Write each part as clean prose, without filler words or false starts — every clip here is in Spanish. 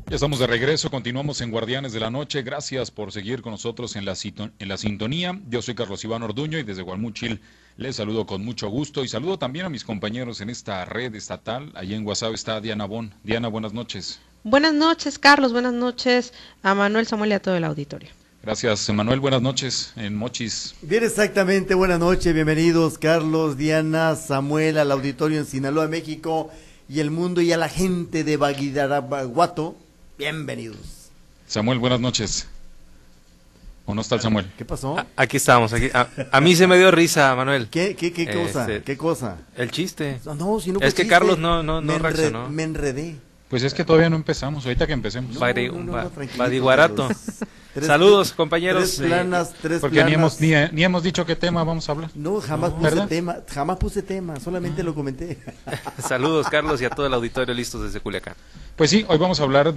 Ya estamos de regreso, continuamos en Guardianes de la Noche. Gracias por seguir con nosotros en la sintonía. Yo soy Carlos Iván Orduño y desde Gualmúchil les saludo con mucho gusto y saludo también a mis compañeros en esta red estatal. Allí en Guasave está Diana Bon. Diana, buenas noches. Buenas noches, Carlos. Buenas noches a Manuel, Samuel y a todo el auditorio. Gracias, Manuel. Buenas noches en Mochis. Bien, exactamente. Buenas noches. Bienvenidos, Carlos, Diana, Samuel, al auditorio en Sinaloa, México y el mundo y a la gente de Badiraguato. Bienvenidos. Samuel, buenas noches. ¿O no está el Samuel? ¿Qué pasó? Aquí estamos. A mí se me dio risa, Manuel. ¿Qué cosa? ¿Qué cosa? El chiste. No, si no es que chiste. Carlos no reaccionó. Me enredé. Pues es que todavía no empezamos. Ahorita que empecemos. Badiguarato. Saludos, compañeros. Tres planas. Porque ni hemos dicho qué tema vamos a hablar. No, jamás puse tema, solamente lo comenté. Saludos, Carlos, y a todo el auditorio listos desde Culiacán. Pues sí, hoy vamos a hablar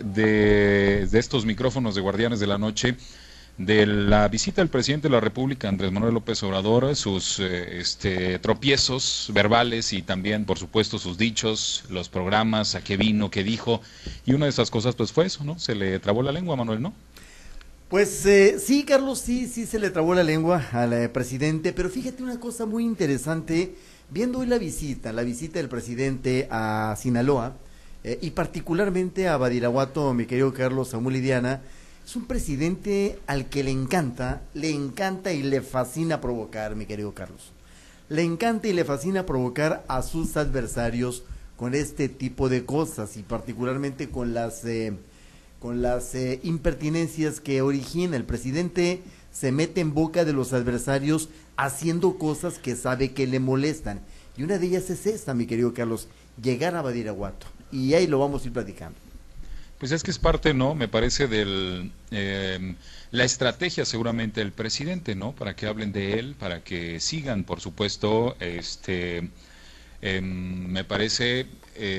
de estos micrófonos de Guardianes de la Noche, de la visita del presidente de la República, Andrés Manuel López Obrador, sus tropiezos verbales y también, por supuesto, sus dichos, los programas, a qué vino, qué dijo, y una de esas cosas pues fue eso, ¿no? Se le trabó la lengua a Manuel, ¿no? Pues sí, Carlos, sí se le trabó la lengua al presidente, pero fíjate una cosa muy interesante, viendo hoy la visita del presidente a Sinaloa, y particularmente a Badiraguato, mi querido Carlos, Samuel y Diana. Es un presidente al que le encanta y le fascina provocar, mi querido Carlos. Le encanta y le fascina provocar a sus adversarios con este tipo de cosas y particularmente con las impertinencias que origina. El presidente se mete en boca de los adversarios haciendo cosas que sabe que le molestan. Y una de ellas es esta, mi querido Carlos, llegar a Badiraguato. Y ahí lo vamos a ir platicando. Pues es que es parte, ¿no? Me parece la estrategia seguramente del presidente, ¿no? Para que hablen de él, para que sigan, por supuesto, me parece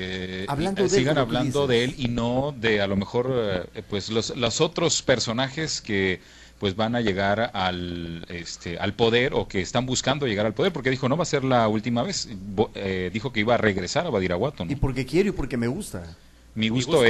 sigan hablando de él y no de a lo mejor pues los otros personajes que pues van a llegar al poder o que están buscando llegar al poder, porque dijo no va a ser la última vez, dijo que iba a regresar a Badiraguato, ¿no? Y porque quiero y porque me gusta. Mi gusto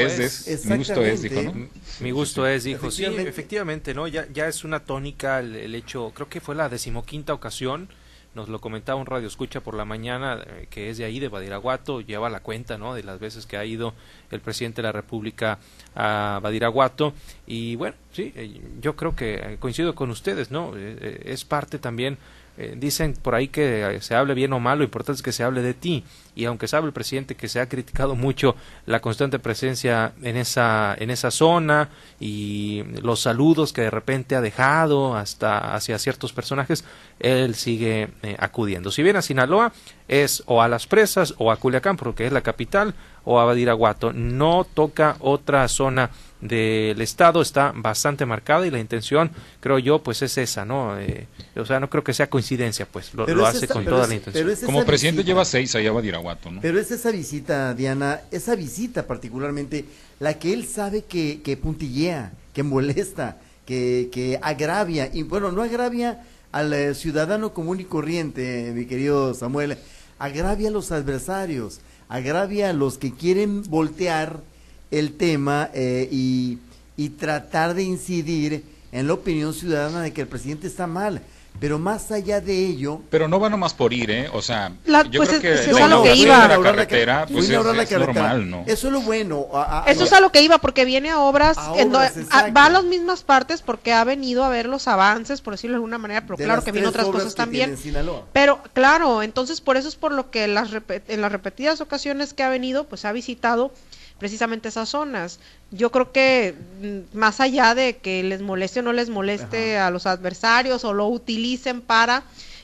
es, dijo, ¿no? Mi gusto es, dijo, sí, efectivamente, ¿no? Ya es una tónica el hecho, creo que fue la 15ª ocasión, nos lo comentaba un radio escucha por la mañana, que es de ahí, de Badiraguato, lleva la cuenta, ¿no? De las veces que ha ido el presidente de la República a Badiraguato, y bueno, sí, yo creo que coincido con ustedes, ¿no? Es parte también. Dicen por ahí que se hable bien o mal, lo importante es que se hable de ti, y aunque sabe el presidente que se ha criticado mucho la constante presencia en esa zona y los saludos que de repente ha dejado hasta hacia ciertos personajes, él sigue acudiendo. Si viene a Sinaloa es o a Las Presas o a Culiacán, porque es la capital, o a Badiraguato, no toca otra zona del estado, está bastante marcada y la intención, creo yo, pues es esa, ¿no? O sea, no creo que sea coincidencia, pues lo hace con toda la intención. Como presidente lleva 6 allá a Badiraguato, ¿no? Pero es esa visita, Diana, esa visita particularmente, la que él sabe que puntillea, que molesta, que agravia, y bueno, no agravia al ciudadano común y corriente, mi querido Samuel, agravia a los adversarios, agravia a los que quieren voltear el tema y tratar de incidir en la opinión ciudadana de que el presidente está mal. Pero más allá de ello... Pero no va nomás por ir, o sea, yo pues creo que eso es a lo que iba. La carretera, pues es normal, ¿no? Eso es lo bueno. Eso es a lo que iba, porque viene a obras va a las mismas partes porque ha venido a ver los avances, por decirlo de alguna manera, pero claro que viene otras cosas también. Pero claro, entonces por eso es por lo que en las repetidas ocasiones que ha venido, pues ha visitado precisamente esas zonas. Yo creo que más allá de que les moleste o no les moleste a los adversarios o lo utilicen para,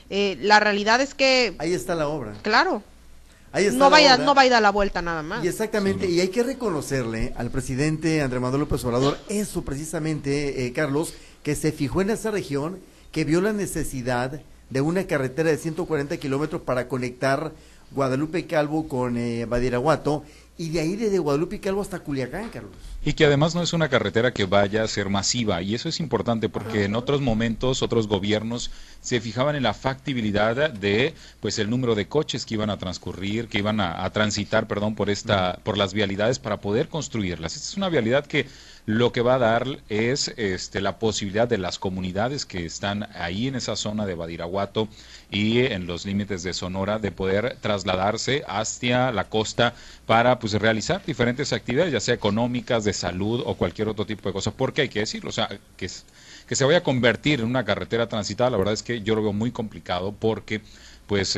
la realidad es que... Ahí está la obra. Claro. Ahí está no va a dar la vuelta nada más. Y exactamente, y hay que reconocerle al presidente Andrés Manuel López Obrador eso precisamente, Carlos, que se fijó en esa región, que vio la necesidad de una carretera de 140 kilómetros para conectar Guadalupe Calvo con Badiraguato, y de ahí desde Guadalupe y Calvo hasta Culiacán, Carlos. Y que además no es una carretera que vaya a ser masiva, y eso es importante porque en otros momentos otros gobiernos se fijaban en la factibilidad de pues el número de coches que iban a transcurrir, que iban a transitar, perdón, por las vialidades para poder construirlas. Esta es una vialidad que lo que va a dar es la posibilidad de las comunidades que están ahí en esa zona de Badiraguato y en los límites de Sonora de poder trasladarse hacia la costa para pues realizar diferentes actividades, ya sea económicas, de salud o cualquier otro tipo de cosas, porque hay que decirlo, o sea, que se vaya a convertir en una carretera transitada, la verdad es que yo lo veo muy complicado porque pues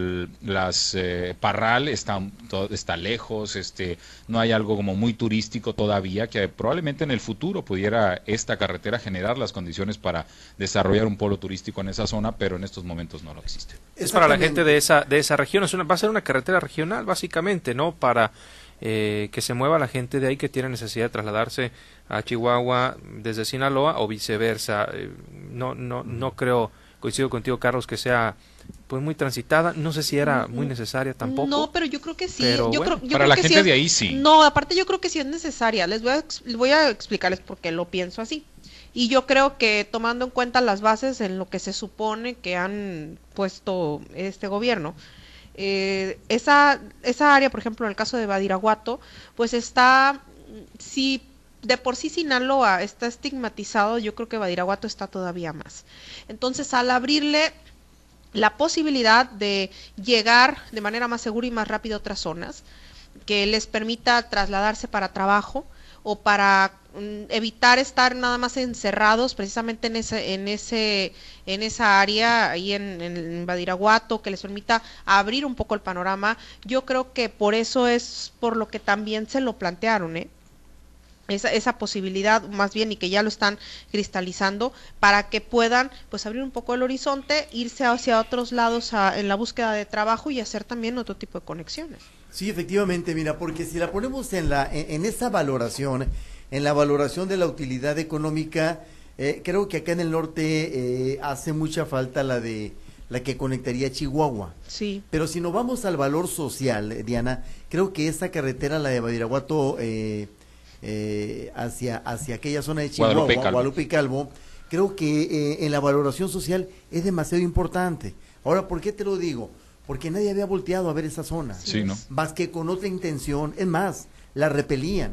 Parral está lejos, no hay algo como muy turístico todavía, que probablemente en el futuro pudiera esta carretera generar las condiciones para desarrollar un polo turístico en esa zona, pero en estos momentos no lo existe. Es para la gente de esa región, va a ser una carretera regional básicamente, ¿no? Para que se mueva la gente de ahí que tiene necesidad de trasladarse a Chihuahua desde Sinaloa o viceversa. No creo, coincido contigo, Carlos, que sea pues muy transitada, no sé si era muy necesaria tampoco. No, pero yo creo que sí. Para la gente de ahí sí. No, aparte yo creo que sí es necesaria. Les voy a explicarles por qué lo pienso así. Y yo creo que tomando en cuenta las bases en lo que se supone que han puesto este gobierno, esa área, por ejemplo, en el caso de Badiraguato, pues está, si de por sí Sinaloa está estigmatizado, yo creo que Badiraguato está todavía más. Entonces, al abrirle la posibilidad de llegar de manera más segura y más rápida a otras zonas, que les permita trasladarse para trabajo o para evitar estar nada más encerrados precisamente en esa área ahí en Badiraguato, que les permita abrir un poco el panorama. Yo creo que por eso es por lo que también se lo plantearon, esa posibilidad más bien, y que ya lo están cristalizando para que puedan pues abrir un poco el horizonte, irse hacia otros lados en la búsqueda de trabajo y hacer también otro tipo de conexiones. Sí, efectivamente, mira, porque si la ponemos en esa valoración, en la valoración de la utilidad económica, creo que acá en el norte hace mucha falta la que conectaría Chihuahua. Sí. Pero si nos vamos al valor social, Diana, creo que esa carretera, la de Badiraguato, hacia aquella zona de Chihuahua, Guadalupe y Calvo, creo que en la valoración social es demasiado importante. Ahora, ¿por qué te lo digo? Porque nadie había volteado a ver esa zona, sí, ¿no? Más que con otra intención. Es más, la repelían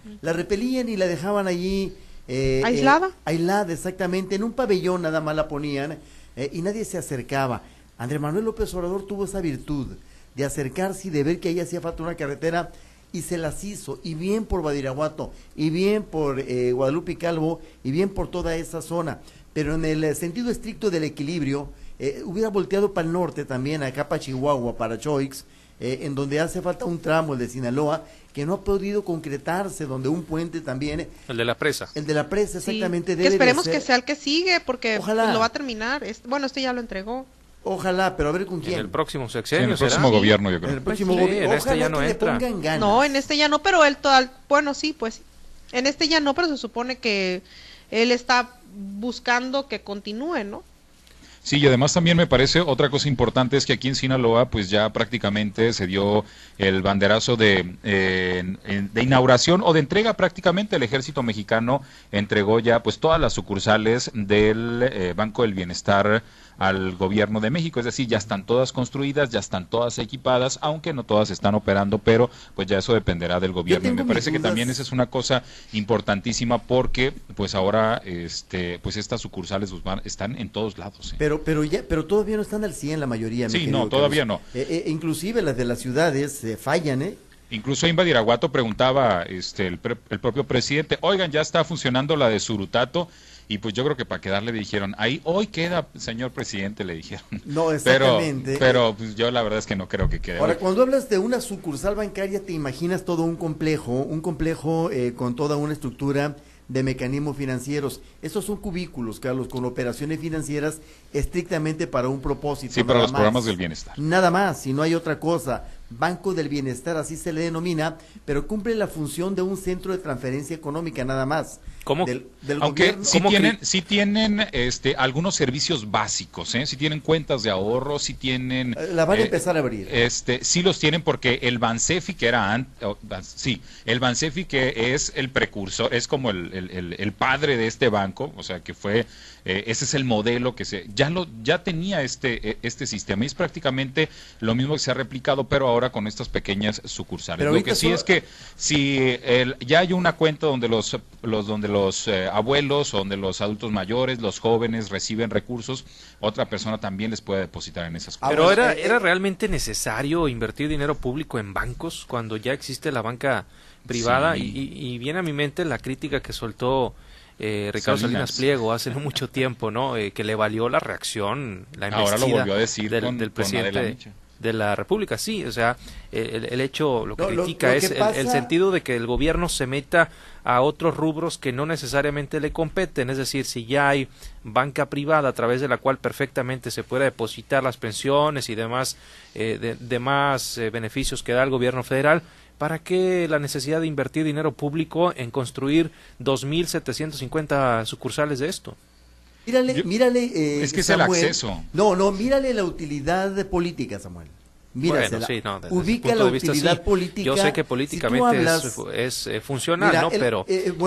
y la dejaban allí aislada, exactamente, en un pabellón nada más la ponían, y nadie se acercaba. Andrés Manuel López Obrador tuvo esa virtud de acercarse y de ver que ahí hacía falta una carretera, y se las hizo, y bien por Badiraguato, y bien por Guadalupe y Calvo, y bien por toda esa zona. Pero en el sentido estricto del equilibrio, hubiera volteado para el norte también, acá para Chihuahua, para Choix, en donde hace falta un tramo, el de Sinaloa, que no ha podido concretarse, donde un puente también... El de la presa. El de la presa, exactamente. Sí, debe que esperemos de ser. Que sea el que sigue, porque Ojalá. lo va a terminar. Este ya lo entregó. Ojalá, pero a ver con quién. En el próximo sexenio, en el próximo gobierno, yo creo. En el próximo Sí, gobierno. en este ya no entra. No, en este ya no, pero él bueno, sí, pues en este ya no, pero se supone que él está buscando que continúe, ¿no? Sí, y además también me parece otra cosa importante es que aquí en Sinaloa pues ya prácticamente se dio el banderazo de inauguración o de entrega prácticamente. El Ejército Mexicano entregó ya pues todas las sucursales del Banco del Bienestar al gobierno de México, es decir, ya están todas construidas, ya están todas equipadas, aunque no todas están operando, pero pues ya eso dependerá del gobierno. Y me parece que también esa es una cosa importantísima porque pues ahora pues estas sucursales están en todos lados. Pero todavía no están al 100 la mayoría. Sí, no, todavía no. Inclusive las de las ciudades fallan, Incluso en Badiraguato preguntaba el propio presidente, oigan, ya está funcionando la de Surutato. Y pues yo creo que para quedarle dijeron, ahí hoy queda, señor presidente, le dijeron. No, exactamente. Pero pues yo la verdad es que no creo que quede. Ahora, cuando hablas de una sucursal bancaria, te imaginas todo un complejo con toda una estructura de mecanismos financieros. Estos son cubículos, Carlos, con operaciones financieras estrictamente para un propósito. Sí, para los programas del bienestar. Nada más, si no hay otra cosa. Banco del Bienestar, así se le denomina, pero cumple la función de un centro de transferencia económica nada más. ¿Cómo? Aunque sí tienen algunos servicios básicos, sí tienen cuentas de ahorro, sí tienen... La van a empezar a abrir. Sí los tienen porque el Bansefi, que era el Bansefi, que es el precursor, es como el padre de este banco, o sea que fue, ese es el modelo que ya tenía este sistema, y es prácticamente lo mismo que se ha replicado, pero ahora con estas pequeñas sucursales. Lo que sí es que si ya hay una cuenta donde los abuelos o donde los adultos mayores, los jóvenes reciben recursos, otra persona también les puede depositar en esas cuentas. Pero ¿era realmente necesario invertir dinero público en bancos cuando ya existe la banca privada? Sí. Y viene a mi mente la crítica que soltó Ricardo Salinas Pliego hace no mucho tiempo, ¿no? Que le valió la reacción, la embestida. Ahora lo volvió a decir del presidente de la República, sí, o sea, el hecho, lo que critica es el sentido de que el gobierno se meta a otros rubros que no necesariamente le competen, es decir, si ya hay banca privada a través de la cual perfectamente se puede depositar las pensiones y demás, demás beneficios que da el gobierno federal, ¿para qué la necesidad de invertir dinero público en construir 2.750 sucursales de esto? Mírale, es que Samuel, es el acceso. Mírale la utilidad política, Samuel. Mírasela. Bueno, sí, ubica la utilidad política. Yo sé que políticamente es funcional, ¿no? Pero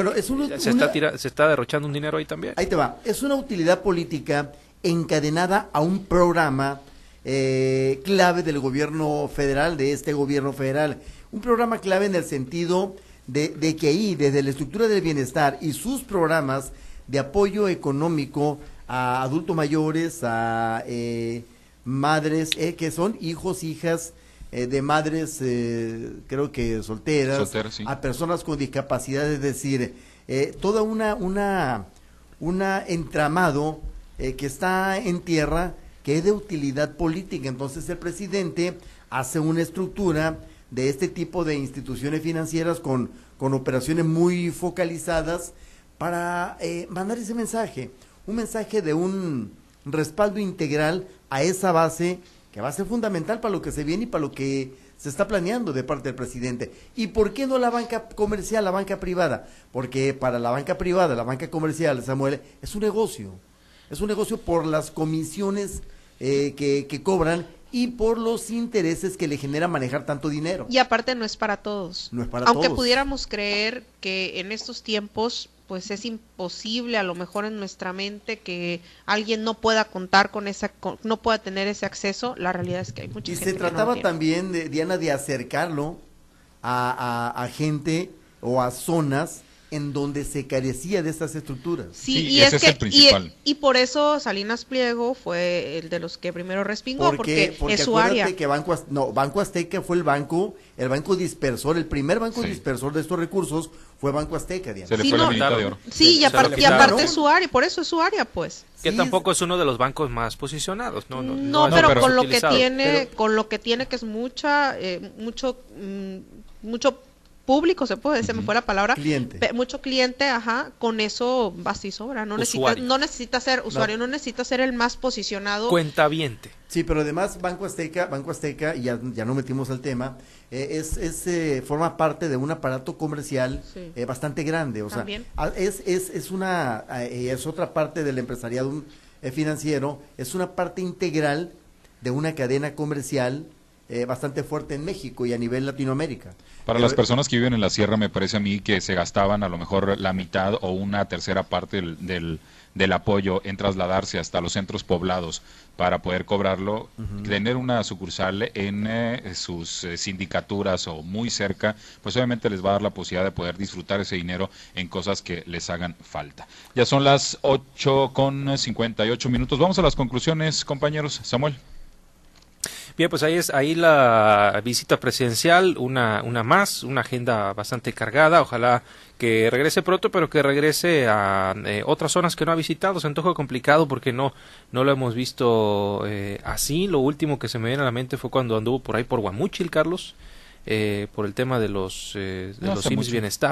se está derrochando un dinero ahí también. Ahí te va. Es una utilidad política encadenada a un programa clave del gobierno federal, de este gobierno federal. Un programa clave en el sentido de que ahí, desde la estructura del bienestar y sus programas de apoyo económico a adultos mayores, a madres que son hijas de madres creo que solteras, sí, a personas con discapacidad, es decir, toda una entramado que está en tierra, que es de utilidad política. Entonces el presidente hace una estructura de este tipo de instituciones financieras con operaciones muy focalizadas para mandar ese mensaje, un mensaje de un respaldo integral a esa base que va a ser fundamental para lo que se viene y para lo que se está planeando de parte del presidente. ¿Y por qué no la banca comercial, la banca privada? Porque para la banca privada, la banca comercial, Samuel, es un negocio por las comisiones que cobran y por los intereses que le genera manejar tanto dinero. Y aparte no es para todos. No es para Aunque todos. pudiéramos creer que en estos tiempos pues es imposible a lo mejor en nuestra mente que alguien no pueda contar con no pueda tener ese acceso, la realidad es que hay mucha gente se trataba que no también, Diana, de acercarlo a gente o a zonas en donde se carecía de estas estructuras. Sí, y ese es el principal. Y por eso Salinas Pliego fue el de los que primero respingó, porque es su área. Que Banco Azteca fue el banco dispersor, el primer banco dispersor de estos recursos fue Banco Azteca, Diana. Se le fue la mitad de oro. Sí, y aparte es su área, por eso es su área, pues. Que tampoco es uno de los bancos más posicionados, no, pero con lo que tiene, que es mucho público, se puede decir, me fue la palabra, mucho cliente, con eso basta y sobra, no necesita ser usuario, no necesita ser el más posicionado, cuentaviente. Sí, pero además Banco Azteca, y ya no metimos al tema, forma parte de un aparato comercial bastante grande, o ¿también? Sea, es otra parte del empresariado financiero, es una parte integral de una cadena comercial bastante fuerte en México y a nivel Latinoamérica. Para las personas que viven en la sierra, me parece a mí que se gastaban a lo mejor la mitad o una tercera parte del apoyo en trasladarse hasta los centros poblados para poder cobrarlo. Tener una sucursal en sus sindicaturas o muy cerca, pues obviamente les va a dar la posibilidad de poder disfrutar ese dinero en cosas que les hagan falta. Ya son las 8:58. Vamos a las conclusiones, compañeros. Samuel. Bien, pues ahí la visita presidencial, una agenda bastante cargada, ojalá que regrese pronto, pero que regrese a otras zonas que no ha visitado. Se antoja complicado porque no lo hemos visto así. Lo último que se me viene a la mente fue cuando anduvo por ahí por Guamúchil, Carlos, por el tema de los IMSS Bienestar.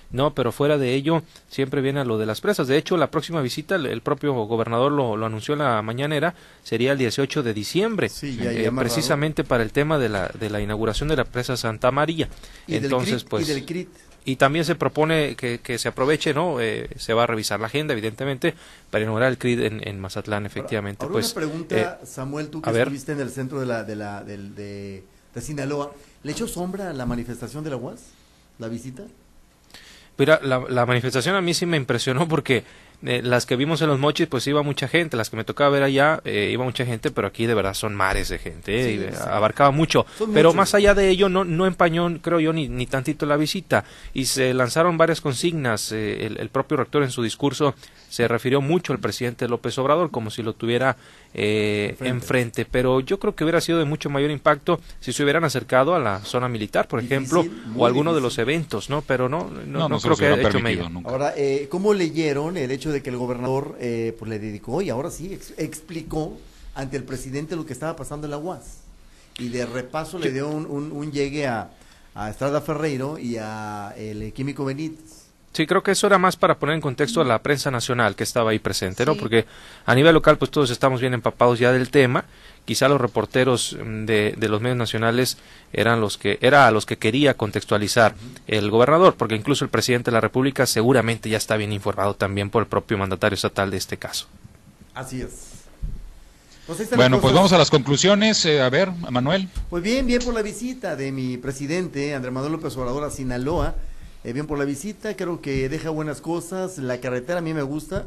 No, pero fuera de ello, siempre viene a lo de las presas. De hecho, la próxima visita, el propio gobernador lo anunció en la mañanera, sería el 18 de diciembre, sí, precisamente para el tema de la inauguración de la presa Santa María. Y entonces, y del CRIT. Y también se propone que se aproveche, ¿no? Se va a revisar la agenda, evidentemente, para inaugurar el CRIT en Mazatlán, efectivamente. Ahora una pregunta, Samuel, tú que estuviste en el centro de Sinaloa, ¿le echó sombra a la manifestación de la UAS, la visita? Mira, la manifestación a mí sí me impresionó porque las que vimos en Los Mochis, pues iba mucha gente, las que me tocaba ver allá, iba mucha gente, pero aquí de verdad son mares de gente, sí. Abarcaba mucho, pero muchos. Más allá de ello no empañó, creo yo, ni tantito la visita, y se lanzaron varias consignas. El propio rector en su discurso se refirió mucho al presidente López Obrador como si lo tuviera enfrente, pero yo creo que hubiera sido de mucho mayor impacto si se hubieran acercado a la zona militar, por ejemplo, o alguno de los eventos, ¿no? Pero no creo que haya hecho medio. Ahora, ¿cómo leyeron el hecho de que el gobernador pues le dedicó y ahora sí explicó ante el presidente lo que estaba pasando en la UAS? Y de repaso le dio un llegue a Estrada Ferreiro y a el Químico Benítez. Sí, creo que eso era más para poner en contexto a la prensa nacional que estaba ahí presente, ¿no? Porque a nivel local pues todos estamos bien empapados ya del tema. Quizá los reporteros de los medios nacionales era a los que quería contextualizar el gobernador, porque incluso el presidente de la República seguramente ya está bien informado también por el propio mandatario estatal de este caso. Así es. Bueno, pues vamos a las conclusiones. A ver, Manuel. Pues bien por la visita de mi presidente, Andrés Manuel López Obrador, a Sinaloa. Bien por la visita, creo que deja buenas cosas. La carretera a mí me gusta,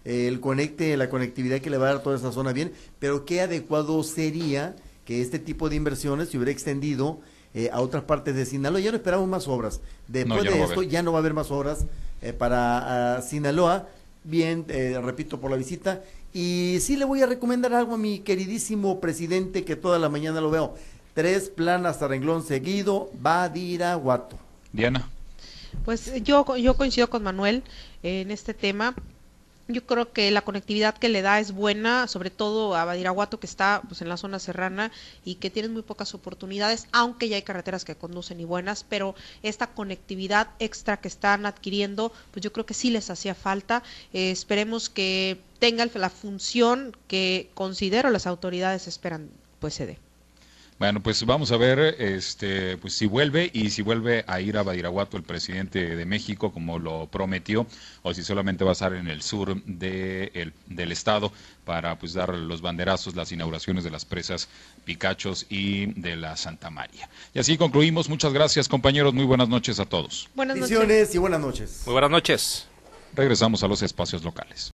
la conectividad que le va a dar toda esa zona bien, pero qué adecuado sería que este tipo de inversiones se hubiera extendido a otras partes de Sinaloa. Ya no esperamos más obras. Después de esto ya no va a haber más obras para Sinaloa. Bien, repito, por la visita. Y sí le voy a recomendar algo a mi queridísimo presidente, que toda la mañana lo veo. 3 planas a renglón seguido, Badiraguato. Diana. Pues yo coincido con Manuel en este tema. Yo creo que la conectividad que le da es buena, sobre todo a Badiraguato, que está pues en la zona serrana y que tiene muy pocas oportunidades, aunque ya hay carreteras que conducen y buenas, pero esta conectividad extra que están adquiriendo, pues yo creo que sí les hacía falta. Esperemos que tenga la función que considero las autoridades esperan pues se dé. Bueno, pues vamos a ver pues si vuelve a ir a Badiraguato el presidente de México como lo prometió, o si solamente va a estar en el sur del estado para pues dar los banderazos, las inauguraciones de las presas Picachos y de la Santa María. Y así concluimos. Muchas gracias, compañeros. Muy buenas noches a todos. Buenas noches y buenas noches. Muy buenas noches. Regresamos a los espacios locales.